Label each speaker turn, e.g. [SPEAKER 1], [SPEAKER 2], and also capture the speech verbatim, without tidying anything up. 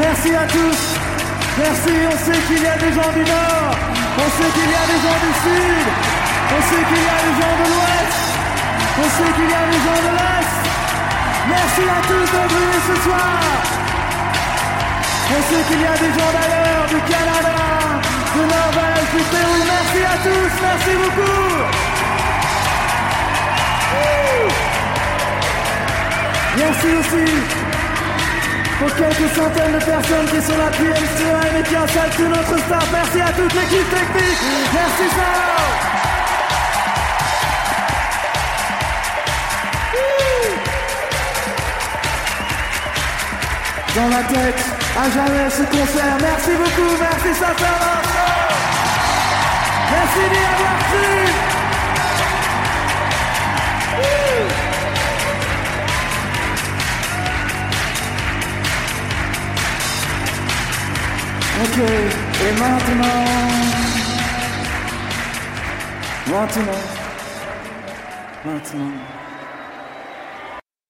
[SPEAKER 1] Merci à tous. Merci, on sait qu'il y a des gens du Nord, on sait qu'il y a des gens du Sud, on sait qu'il y a des gens de l'Ouest, on sait qu'il y a des gens de l'Est. Merci à tous de venir ce soir. On sait qu'il y a des gens d'ailleurs, du Canada, de Norvège, du Pérou. Merci à tous, merci beaucoup. Merci aussi aux quelques centaines de personnes qui sont là depuis M C un et qui installent tout notre staff. Merci à toute l'équipe technique. Merci Sarah. Dans la tête, à jamais ce concert. Merci beaucoup, merci sincèrement. Merci d'y avoir cru. Ok, et maintenant, maintenant, maintenant.